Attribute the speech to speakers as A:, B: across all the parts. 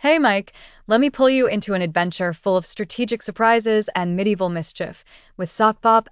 A: Hey Mike, let me pull you into an adventure full of strategic surprises and medieval mischief with Sockbop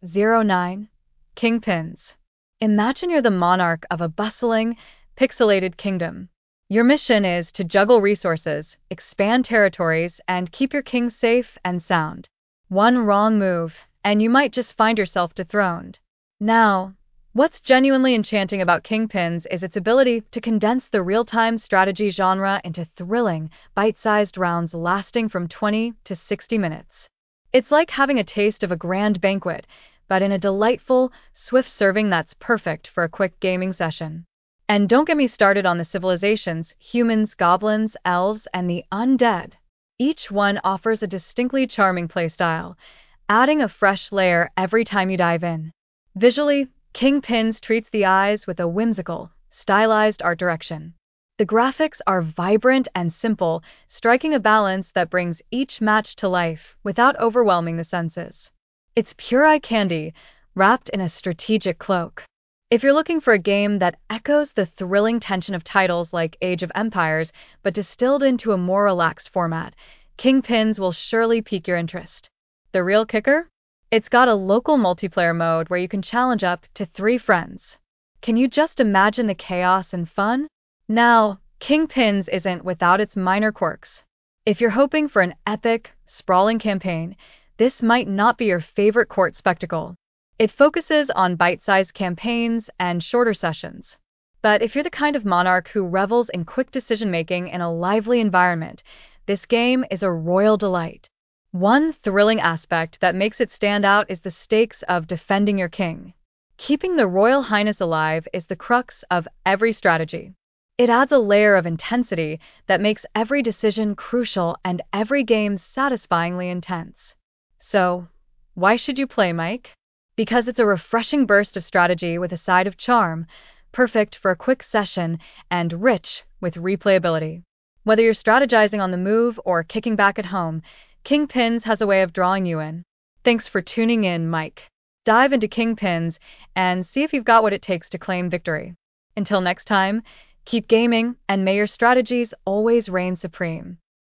A: S09 Kingpins. Imagine you're the monarch of a bustling, pixelated kingdom. Your mission is to juggle resources, expand territories, and keep your king safe and sound. One wrong move, and you might just find yourself dethroned. Now, what's genuinely enchanting about Kingpins is its ability to condense the real-time strategy genre into thrilling, bite-sized rounds lasting from 20 to 60 minutes. It's like having a taste of a grand banquet, but in a delightful, swift serving that's perfect for a quick gaming session. And don't get me started on the civilizations, humans, goblins, elves, and the undead. Each one offers a distinctly charming playstyle, adding a fresh layer every time you dive in. Visually, Kingpins treats the eyes with a whimsical, stylized art direction. The graphics are vibrant and simple, striking a balance that brings each match to life without overwhelming the senses. It's pure eye candy, wrapped in a strategic cloak. If you're looking for a game that echoes the thrilling tension of titles like Age of Empires, but distilled into a more relaxed format, Kingpins will surely pique your interest. The real kicker? It's got a local multiplayer mode where you can challenge up to 3 friends. Can you just imagine the chaos and fun? Now, Kingpins isn't without its minor quirks. If you're hoping for an epic, sprawling campaign, this might not be your favorite court spectacle. It focuses on bite-sized campaigns and shorter sessions. But if you're the kind of monarch who revels in quick decision-making in a lively environment, this game is a royal delight. One thrilling aspect that makes it stand out is the stakes of defending your king. Keeping the Royal Highness alive is the crux of every strategy. It adds a layer of intensity that makes every decision crucial and every game satisfyingly intense. So, why should you play, Mike? Because it's a refreshing burst of strategy with a side of charm, perfect for a quick session and rich with replayability. Whether you're strategizing on the move or kicking back at home, Kingpins has a way of drawing you in. Thanks for tuning in, Mike. Dive into Kingpins and see if you've got what it takes to claim victory. Until next time, keep gaming and may your strategies always reign supreme.